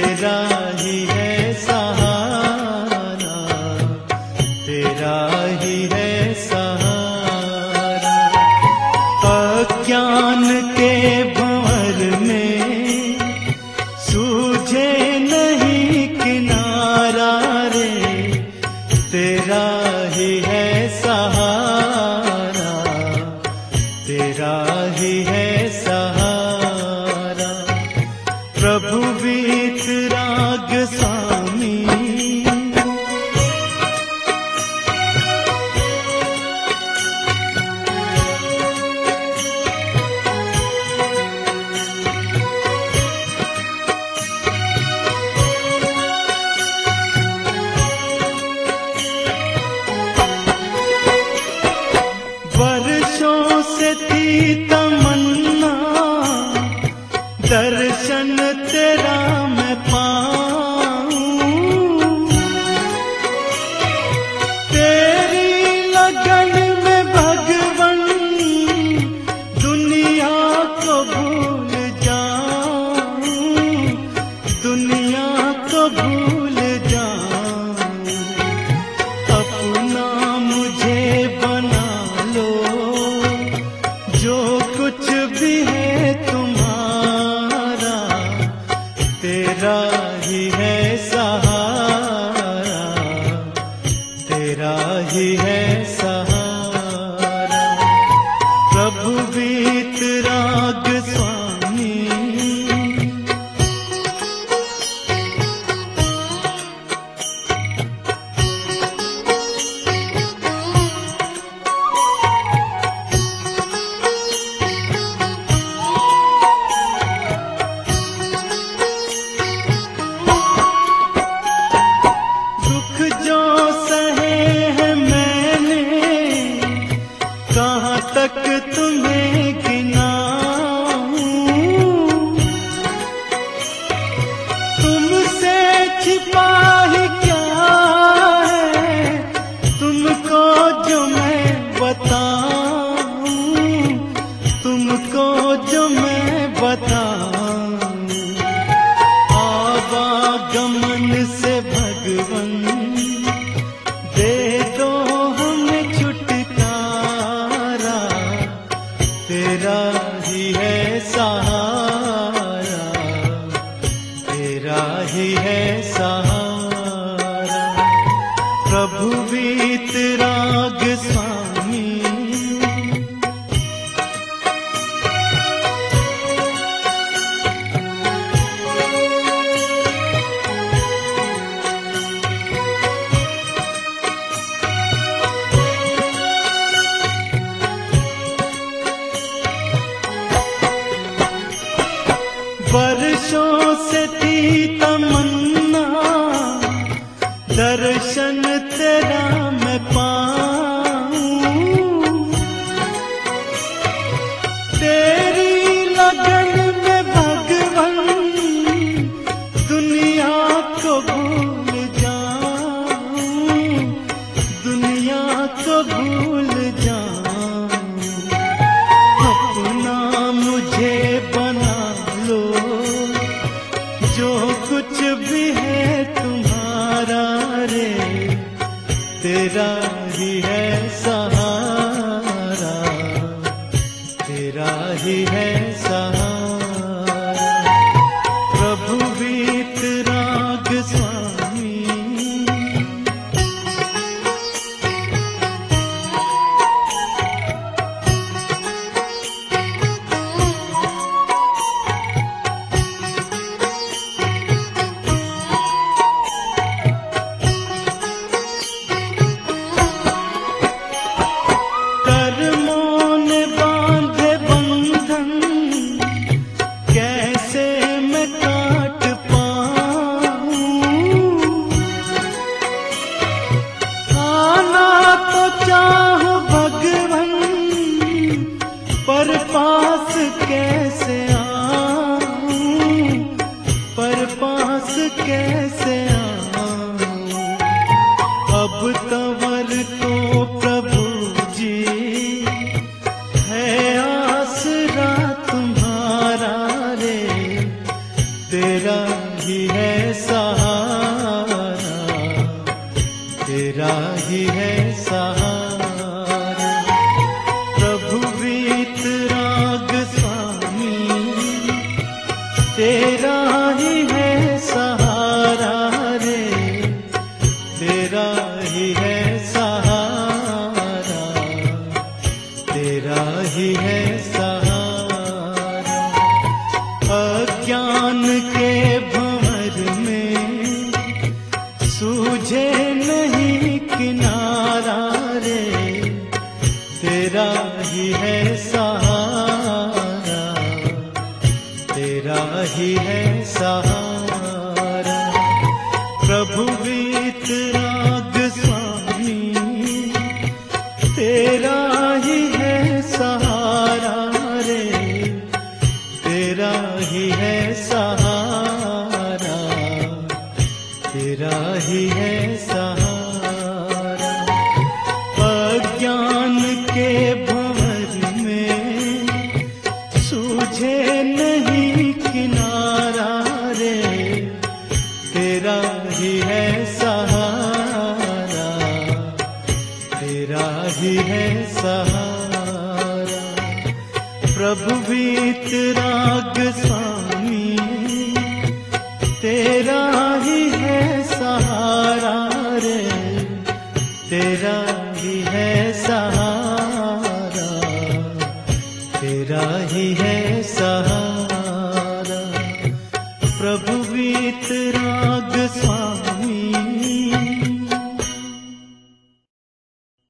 तेरा ही है सहारा, तेरा ही है सहारा। अज्ञान के भंवर में सूझे नहीं किनारा रे, तेरा ही है सहारा, तेरा ही है सहारा। प्रभु वीतराग स्वामी, वर्षों से थी तमन्ना दर्शन तेरा मैं पाऊं, तेरी लगन में भगवन दुनिया को भूल जाऊं, दुनिया को भूल जाऊं। अपना मुझे बना लो, जो कुछ भी है तुम्हारा, तेरा ही है सहारा, तेरा ही है सहारा। प्रभु वीतराग स्वामी, जो सहे हैं मैंने कहाँ तक तुम्हें गिनाऊं, तुमसे छिपा ही क्या है तुमको जो मैं बताऊं, तुमको जो मैं बताऊं। आवागमन से भगवन दे दो हमें छुटकारा, तेरा ही है सहारा, तेरा ही है सहारा। प्रभु वीतराग स्वामी, वर्षों से थी तमन्ना दर्शन तेरा मैं पाऊं, तेरी लगन में भगवन दुनिया को भूल जाऊं, दुनिया को भूल जाऊं। अपना मुझे बना लो, जो कुछ भी है तुम्हारा रे, तेरा ही है सहारा, तेरा ही है सहारा। प्रभु वीतराग स्वामी, कैसे आऊं। अब तंवर तो प्रभु जी है आसरा तुम्हारा रे, तेरा ही है सहारा, तेरा ही है सहारा। प्रभु वीतराग स्वामी, तेरा ही है सहारा रे, तेरा ही है सहारा, तेरा ही है सहारा। अज्ञान के भंवर में सूझे नहीं किनारा रे, तेरा ही है सहारा, तेरा ही है सहारा। प्रभु वीतराग स्वामी, तेरा ही है सहारा रे, तेरा ही है सहारा, तेरा ही है सहारा। अज्ञान के भंवर में सूझे नहीं किनारा रे, तेरा ही है सहारा, तेरा ही है सहारा। प्रभु वीतराग स्वामी, तेरा ही है सहारा रे, तेरा ही है सहारा, तेरा ही है सहारा। प्रभु वीतराग स्वामी।